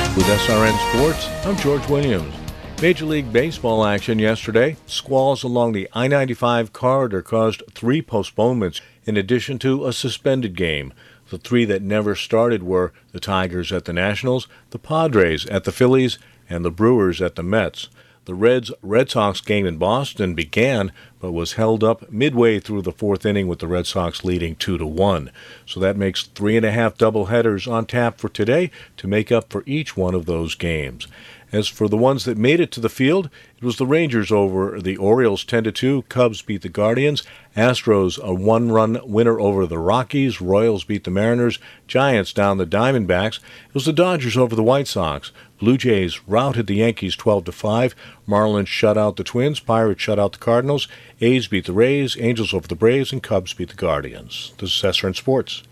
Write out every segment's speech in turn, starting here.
With SRN Sports, I'm George Williams. Major League Baseball action yesterday. Squalls along the I-95 corridor caused 3 postponements in addition to a suspended game. The 3 that never started were the Tigers at the Nationals, the Padres at the Phillies, and the Brewers at the Mets. The Reds-Red Sox game in Boston began, but was held up midway through the 4th inning with the Red Sox leading 2-1. So that makes 3.5 doubleheaders on tap for today to make up for each one of those games. As for the ones that made it to the field, it was the Rangers over the Orioles 10-2, Cubs beat the Guardians, Astros a 1-run winner over the Rockies, Royals beat the Mariners, Giants down the Diamondbacks. It was the Dodgers over the White Sox. Blue Jays routed the Yankees 12-5, Marlins shut out the Twins, Pirates shut out the Cardinals, A's beat the Rays, Angels over the Braves, and Cubs beat the Guardians. This is SRN Sports.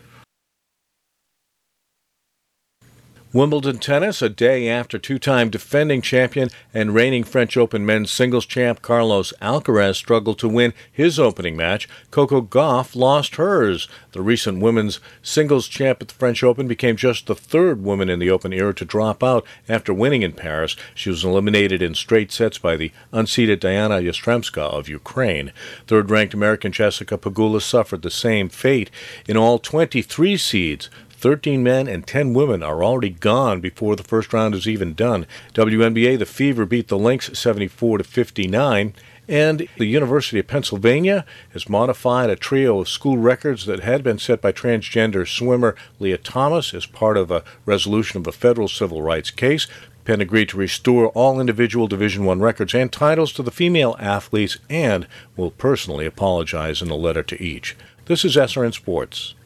Wimbledon tennis, a day after two-time defending champion and reigning French Open men's singles champ Carlos Alcaraz struggled to win his opening match. Coco Gauff lost hers. The recent women's singles champ at the French Open became just the 3rd woman in the Open era to drop out after winning in Paris. She was eliminated in straight sets by the unseeded Diana Yastremska of Ukraine. 3rd-ranked American Jessica Pegula suffered the same fate. In all, 23 seeds, 13 men and 10 women are already gone before the first round is even done. WNBA, the Fever beat the Lynx 74-59. And the University of Pennsylvania has modified a trio of school records that had been set by transgender swimmer Leah Thomas as part of a resolution of a federal civil rights case. Penn agreed to restore all individual Division I records and titles to the female athletes and will personally apologize in a letter to each. This is SRN Sports.